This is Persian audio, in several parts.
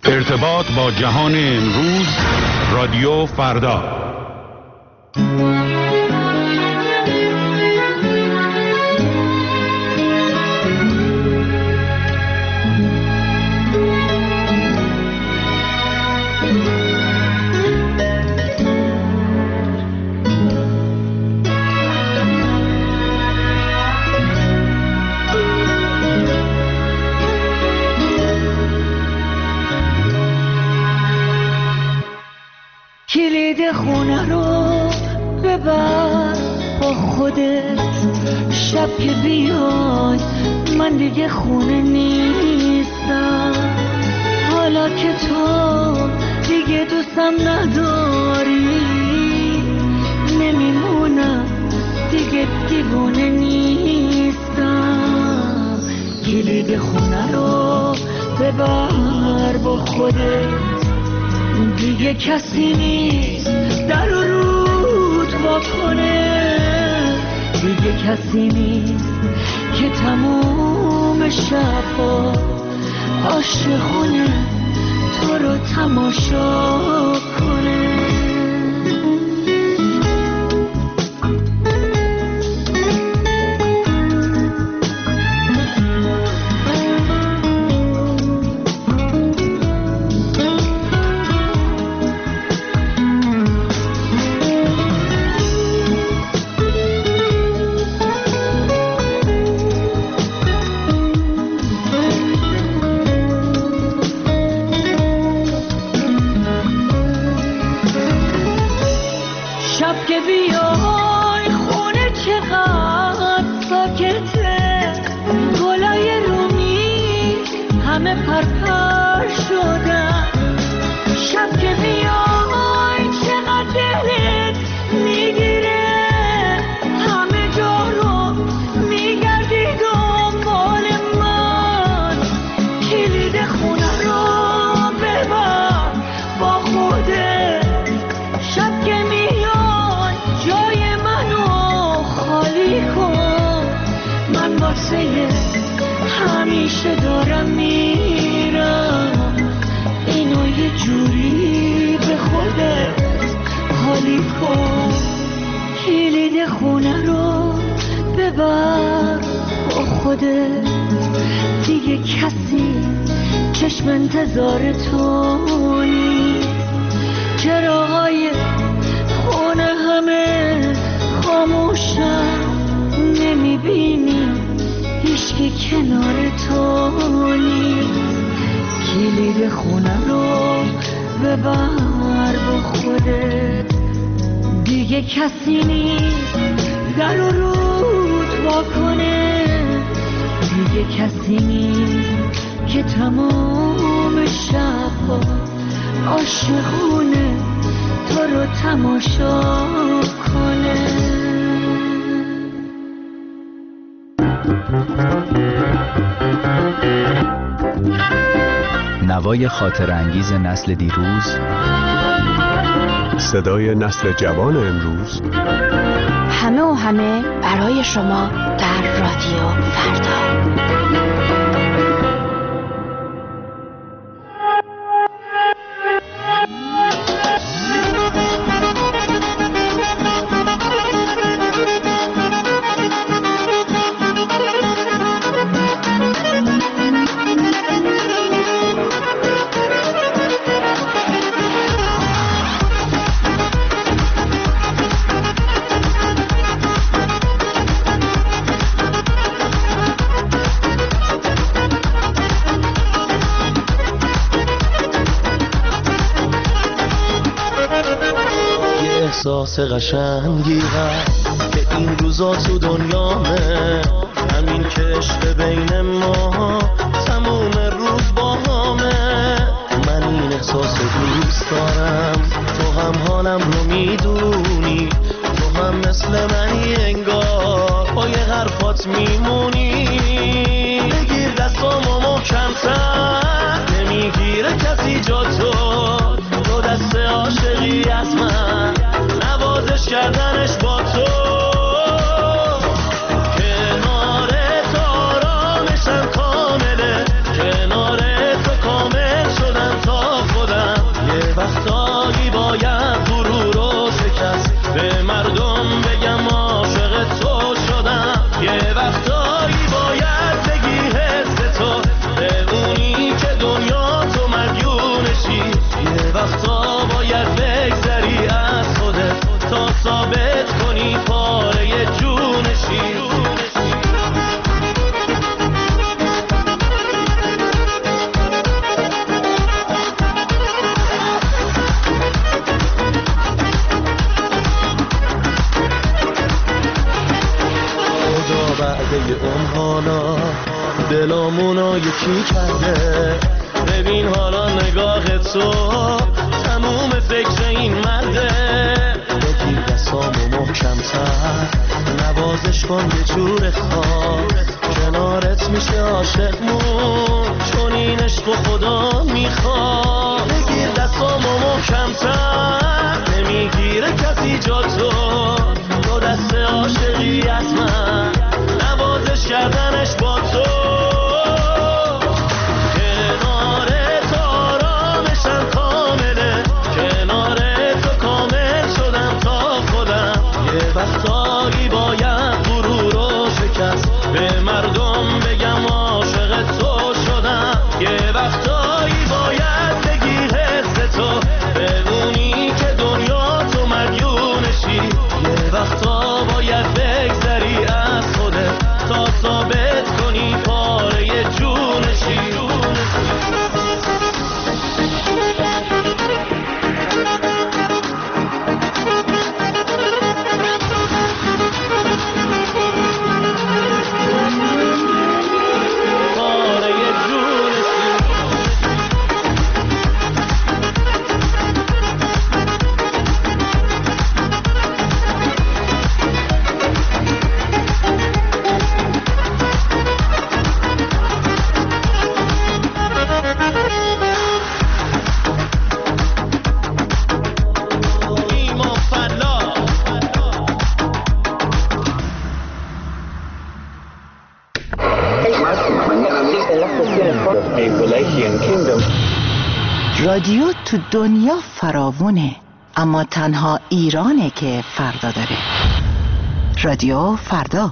ارتباط با جهان امروز، رادیو فردا. کلید خونه رو ببر با خودت، شب که بیای من دیگه خونه نیستم. حالا که تو دیگه دوستم نداری، نمیمونم دیگه دیوونه نیستم. کلید خونه رو ببر با خودت، دیگه کسی نیست در و رود وا کنه. دیگه کسی نیست که تموم شبا عاشقونه تو رو تماشا کنه. شب که بیای خونه چقدر ساکته، گلای رومی همه پرپر شدن. شب که بیای چقدر دلت میگیره، همه جا رو میگردی دنبال من. کلید خونه رو ببر با خودت، شب که جای منو خالی کن. من واسه همیشه دارم میرم، اینو یه جوری به خودت حالی کن. کلید خونه رو ببر با خودت، دیگه کسی چشم انتظار تو نیست. چراغای خونه همه خاموشن، نمیبینی هیچکی کنار تو نیست. کلید خونه رو ببر با خودت، دیگه کسی نیست در و رود وا کنه. دیگه کسی نیست که تمام شبا عاشقونه تو رو تماشا کنه. نوای خاطر انگیز نسل دیروز، صدای نسل جوان امروز، همه و همه برای شما در رادیو فردا. احساس قشنگی هست که این روزا تو دنیامه، همین که عشق بین ما تموم روز با همه. من این احساس دوست دارم، تو هم حالم رو میدونی، تو هم مثل منی انگار با یه حرفات میمونی. بگیر دستامو محکم‌تر، نمیگیره کسی جا تو دست عاشقی از من، نوازش کردنش با تو. کنار تو آرامشم کامله، کنار تو کامل شدن تا منو یکی کرده. ببین حالا نگاه تو تموم فکر این مرده. بگیر دستامو محکم‌تر نوازش کن یه جور خاص. کنارت میشه عاشقمون چون این عشق و خدا میخواد. بگیر دستامو محکم‌تر نمیگیره کسی جا تو دست عاشقی از من نوازش کردنش با تو. کنار تو آرامشم کامله. کنار تو کامل شدم تا خودم. یه وقتایی باید غرور رو شکست به مردم بگم عاشق تو شدم. یه وقتایی باید بگی حس تو بدونی که دنیا تو مدیونشی. یه وقتا باید بگذری از خودت تا ثابت کنی پاره جونشی. رادیو تو دنیا فراوونه، اما تنها ایرانه که فردا داره. رادیو فردا.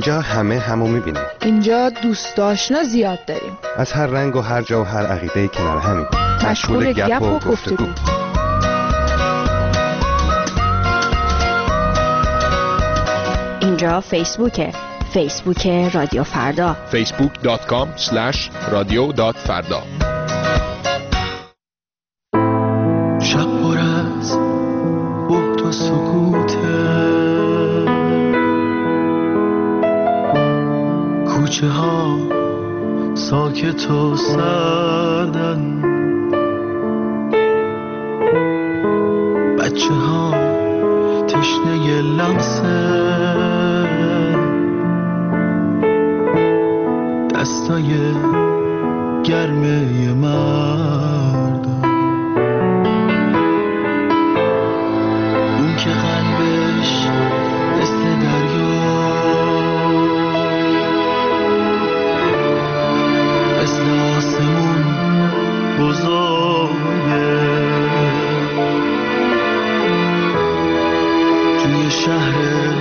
اینجا همه همو میبینه. اینجا دوست آشنا زیاد داریم. از هر رنگ و هر جا و هر عقیده کنار همین. مشغول گپ و گفتگو. اینجا فیسبوک رادیو فردا. facebook.com/radio.farda. شب پر از بهت و سکوته، کوچه ها ساکت و سردن، بچه ها تشنه لمسه، دستای گرمه مردم، اون که قلبش مثل دریا، مثل آسمون بزرگه، توی شهر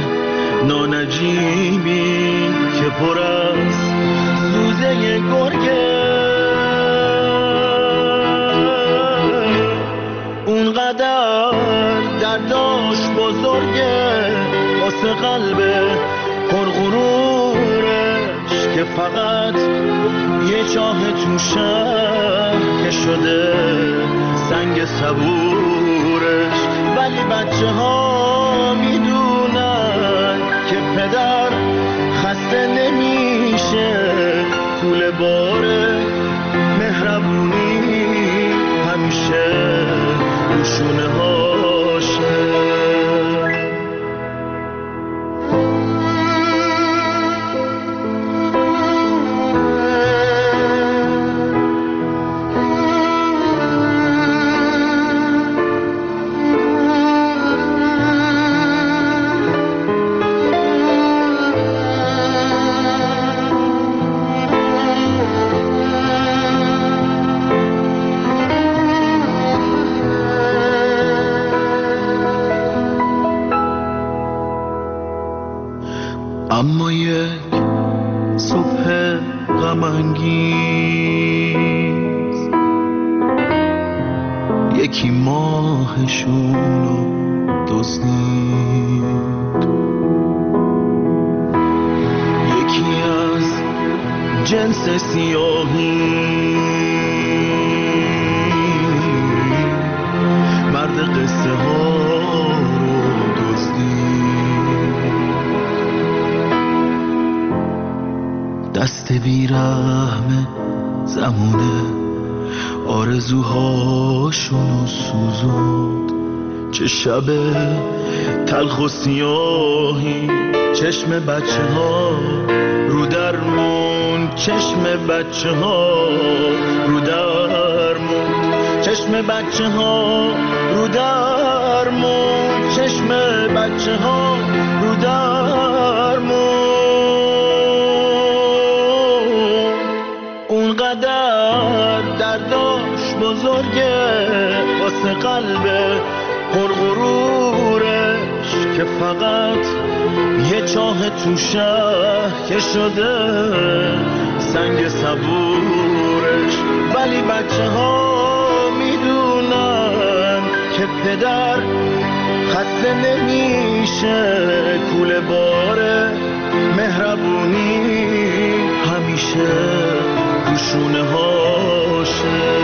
نانجیبی که پر از سوزه گرگه، اونقدر درداش بزرگه واسه قلب پرغرورش که فقط یه چاه تو شهر که شده سنگ صبورش. ولی بچه ها میدونن که پدر خسته نمیشه، طول باره مهربونی همیشه روشونه هاشه. اما یک صبح غم‌انگیز یکی ماهشونو دزدید، یکی از جنس سیاهی مرد قصه ها رو دزدید، دست بیرحم زمونه آرزوهاشونو سوزوند. چه شب تلخ و سیاهی، چشم بچه ها رو درمون، چشم بچه ها رو درمون، چشم بچه ها رو درمون، چشم بچه ها رو درمون. اونقدر درداش بزرگه واسه قلب پرغرورش که فقط یه چاه تو شهر که شده سنگ صبورش. ولی بچه ها میدونن که پدر خسته نمیشه، کوله باره مهربونی همیشه روشونه هاشه.